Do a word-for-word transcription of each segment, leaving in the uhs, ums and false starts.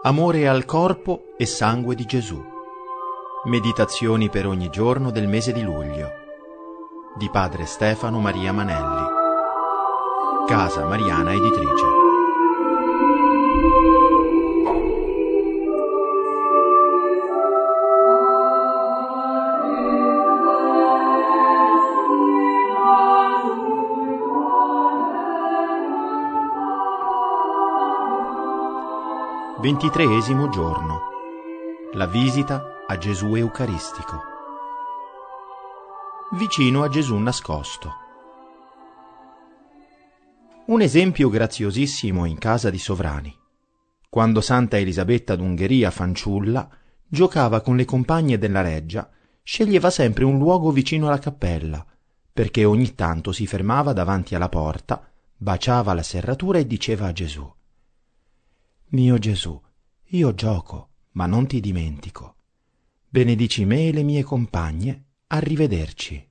Amore al corpo e sangue di Gesù. Meditazioni per ogni giorno del mese di luglio. Di padre Stefano Maria Manelli. Casa Mariana Editrice. Ventitreesimo giorno. La visita a Gesù Eucaristico. Vicino a Gesù nascosto. Un esempio graziosissimo in casa di sovrani. Quando Santa Elisabetta d'Ungheria, fanciulla, giocava con le compagne della reggia, sceglieva sempre un luogo vicino alla cappella, perché ogni tanto si fermava davanti alla porta, baciava la serratura e diceva a Gesù: «Mio Gesù, io gioco, ma non ti dimentico. Benedici me e le mie compagne, arrivederci».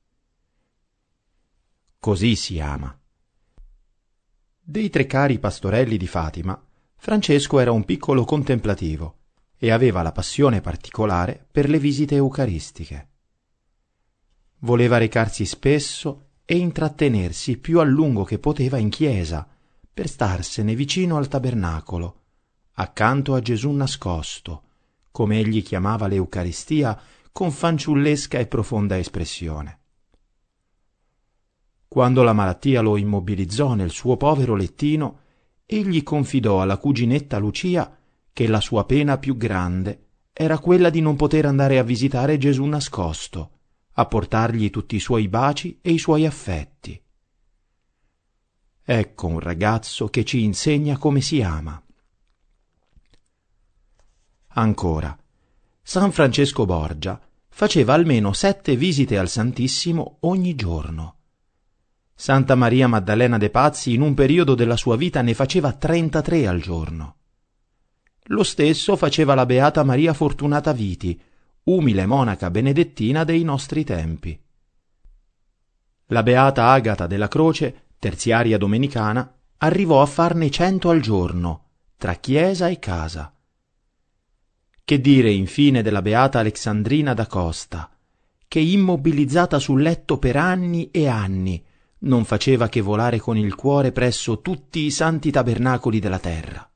Così si ama. Dei tre cari pastorelli di Fatima, Francesco era un piccolo contemplativo e aveva la passione particolare per le visite eucaristiche. Voleva recarsi spesso e intrattenersi più a lungo che poteva in chiesa, per starsene vicino al tabernacolo, accanto a Gesù nascosto, come egli chiamava l'Eucaristia con fanciullesca e profonda espressione. Quando la malattia lo immobilizzò nel suo povero lettino, egli confidò alla cuginetta Lucia che la sua pena più grande era quella di non poter andare a visitare Gesù nascosto, a portargli tutti i suoi baci e i suoi affetti. Ecco un ragazzo che ci insegna come si ama. Ancora, San Francesco Borgia faceva almeno sette visite al Santissimo ogni giorno. Santa Maria Maddalena de' Pazzi in un periodo della sua vita ne faceva trentatré al giorno. Lo stesso faceva la Beata Maria Fortunata Viti, umile monaca benedettina dei nostri tempi. La Beata Agata della Croce, terziaria domenicana, arrivò a farne cento al giorno, tra chiesa e casa. Che dire infine della Beata Alexandrina da Costa, che immobilizzata sul letto per anni e anni non faceva che volare con il cuore presso tutti i santi tabernacoli della terra.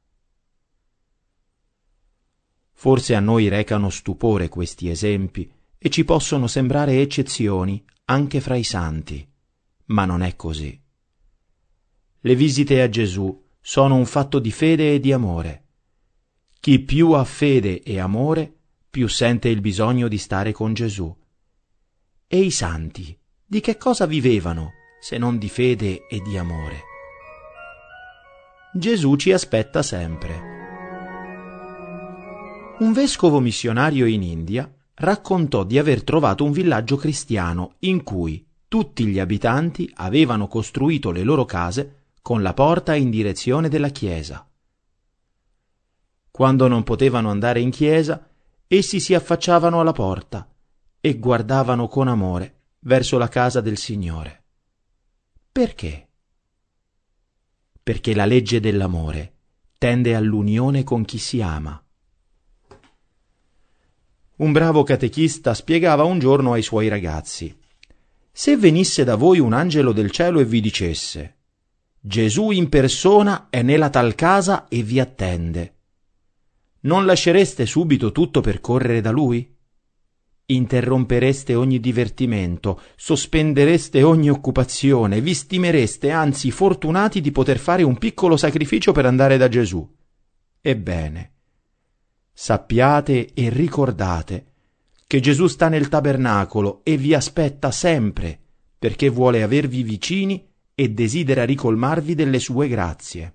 Forse a noi recano stupore questi esempi e ci possono sembrare eccezioni anche fra i santi, ma non è così. Le visite a Gesù sono un fatto di fede e di amore. Chi più ha fede e amore, più sente il bisogno di stare con Gesù. E i santi, di che cosa vivevano se non di fede e di amore? Gesù ci aspetta sempre. Un vescovo missionario in India raccontò di aver trovato un villaggio cristiano in cui tutti gli abitanti avevano costruito le loro case con la porta in direzione della chiesa. Quando non potevano andare in chiesa, essi si affacciavano alla porta e guardavano con amore verso la casa del Signore. Perché? Perché la legge dell'amore tende all'unione con chi si ama. Un bravo catechista spiegava un giorno ai suoi ragazzi: se venisse da voi un angelo del cielo e vi dicesse: Gesù in persona è nella tal casa e vi attende, non lascereste subito tutto per correre da lui? Interrompereste ogni divertimento, sospendereste ogni occupazione, vi stimereste anzi fortunati di poter fare un piccolo sacrificio per andare da Gesù. Ebbene, sappiate e ricordate che Gesù sta nel tabernacolo e vi aspetta sempre, perché vuole avervi vicini e desidera ricolmarvi delle sue grazie.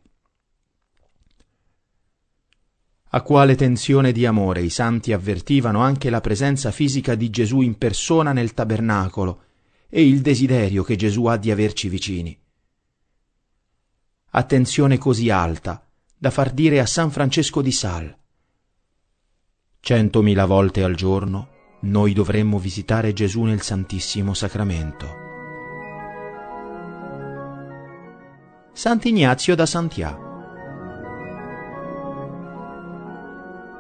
A quale tensione di amore i santi avvertivano anche la presenza fisica di Gesù in persona nel tabernacolo e il desiderio che Gesù ha di averci vicini. Attenzione così alta da far dire a San Francesco di Sales: centomila volte al giorno noi dovremmo visitare Gesù nel Santissimo Sacramento. Sant'Ignazio da Santià.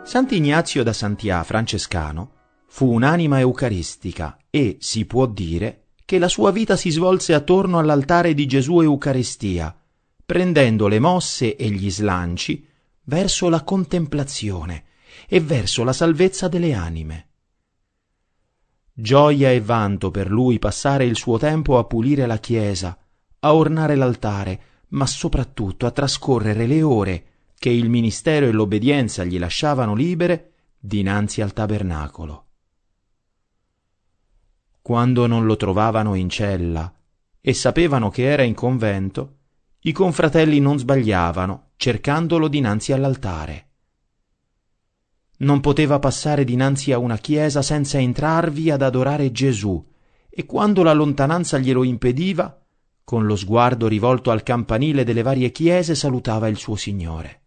Sant'Ignazio da Santià, francescano, fu un'anima eucaristica e si può dire che la sua vita si svolse attorno all'altare di Gesù Eucaristia, prendendo le mosse e gli slanci verso la contemplazione e verso la salvezza delle anime. Gioia e vanto per lui passare il suo tempo a pulire la chiesa, a ornare l'altare, ma soprattutto a trascorrere le ore che il ministero e l'obbedienza gli lasciavano libere dinanzi al tabernacolo. Quando non lo trovavano in cella e sapevano che era in convento, i confratelli non sbagliavano cercandolo dinanzi all'altare. Non poteva passare dinanzi a una chiesa senza entrarvi ad adorare Gesù, e quando la lontananza glielo impediva, con lo sguardo rivolto al campanile delle varie chiese salutava il suo Signore.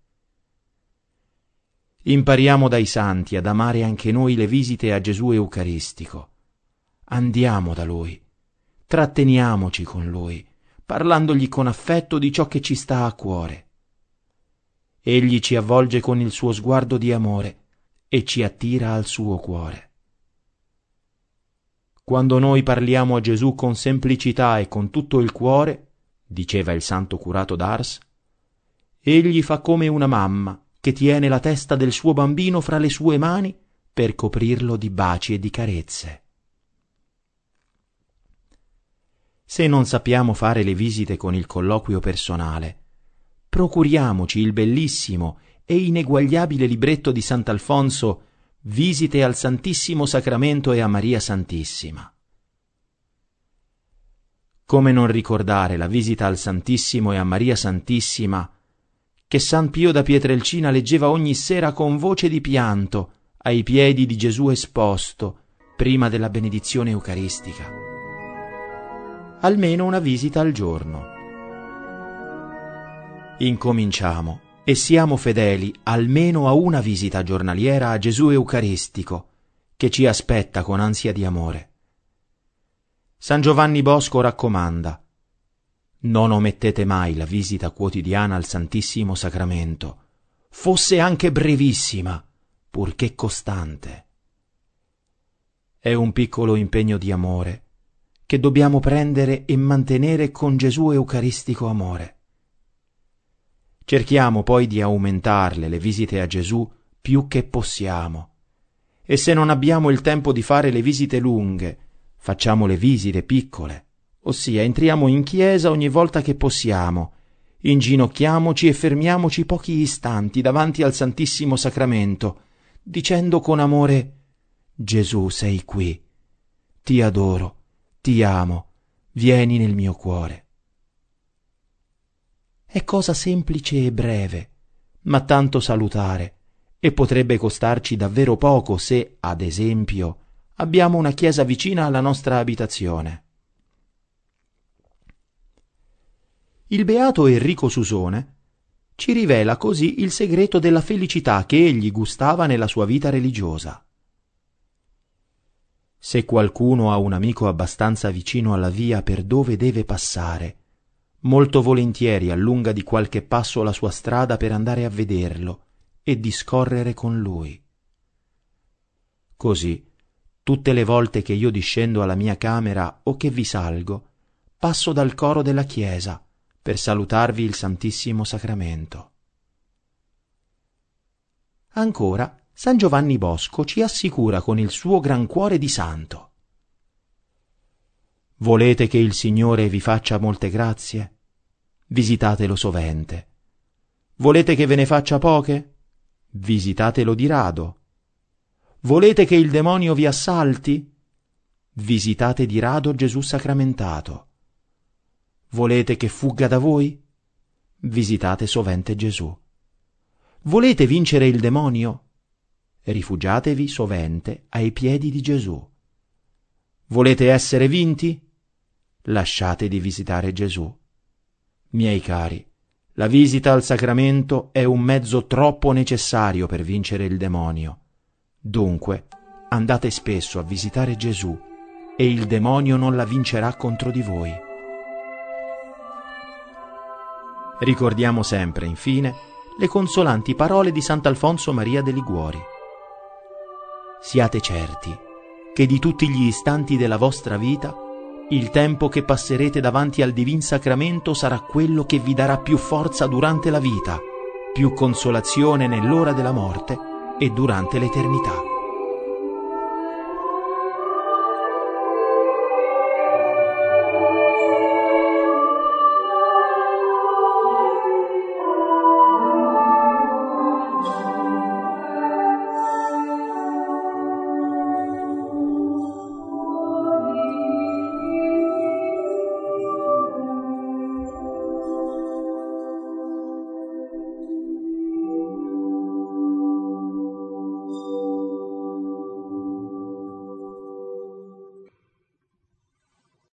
Impariamo dai santi ad amare anche noi le visite a Gesù Eucaristico. Andiamo da Lui, tratteniamoci con Lui, parlandogli con affetto di ciò che ci sta a cuore. Egli ci avvolge con il suo sguardo di amore e ci attira al suo cuore. Quando noi parliamo a Gesù con semplicità e con tutto il cuore, diceva il santo curato d'Ars, egli fa come una mamma che tiene la testa del suo bambino fra le sue mani per coprirlo di baci e di carezze. Se non sappiamo fare le visite con il colloquio personale, procuriamoci il bellissimo e ineguagliabile libretto di Sant'Alfonso Visite al Santissimo Sacramento e a Maria Santissima. Come non ricordare la visita al Santissimo e a Maria Santissima che San Pio da Pietrelcina leggeva ogni sera con voce di pianto ai piedi di Gesù esposto prima della benedizione eucaristica. Almeno una visita al giorno. Incominciamo e siamo fedeli almeno a una visita giornaliera a Gesù Eucaristico, che ci aspetta con ansia di amore. San Giovanni Bosco raccomanda: non omettete mai la visita quotidiana al Santissimo Sacramento, fosse anche brevissima, purché costante. È un piccolo impegno di amore che dobbiamo prendere e mantenere con Gesù Eucaristico amore. Cerchiamo poi di aumentarle le visite a Gesù più che possiamo, e se non abbiamo il tempo di fare le visite lunghe, facciamo le visite piccole, ossia entriamo in chiesa ogni volta che possiamo, inginocchiamoci e fermiamoci pochi istanti davanti al Santissimo Sacramento, dicendo con amore: Gesù, sei qui, ti adoro, ti amo, vieni nel mio cuore. È cosa semplice e breve, ma tanto salutare, e potrebbe costarci davvero poco se, ad esempio, abbiamo una chiesa vicina alla nostra abitazione. Il beato Enrico Susone ci rivela così il segreto della felicità che egli gustava nella sua vita religiosa. Se qualcuno ha un amico abbastanza vicino alla via per dove deve passare, molto volentieri allunga di qualche passo la sua strada per andare a vederlo e discorrere con lui. Così, tutte le volte che io discendo alla mia camera o che vi salgo, passo dal coro della chiesa per salutarvi il Santissimo Sacramento. Ancora, San Giovanni Bosco ci assicura con il suo gran cuore di santo: volete che il Signore vi faccia molte grazie? Visitatelo sovente. Volete che ve ne faccia poche? Visitatelo di rado. Volete che il demonio vi assalti? Visitate di rado Gesù sacramentato. Volete che fugga da voi? Visitate sovente Gesù. Volete vincere il demonio? Rifugiatevi sovente ai piedi di Gesù. Volete essere vinti? Lasciate di visitare Gesù. Miei cari, la visita al sacramento è un mezzo troppo necessario per vincere il demonio. Dunque, andate spesso a visitare Gesù e il demonio non la vincerà contro di voi. Ricordiamo sempre, infine, le consolanti parole di Sant'Alfonso Maria de' Liguori. Siate certi che di tutti gli istanti della vostra vita, il tempo che passerete davanti al Divin Sacramento sarà quello che vi darà più forza durante la vita, più consolazione nell'ora della morte e durante l'eternità.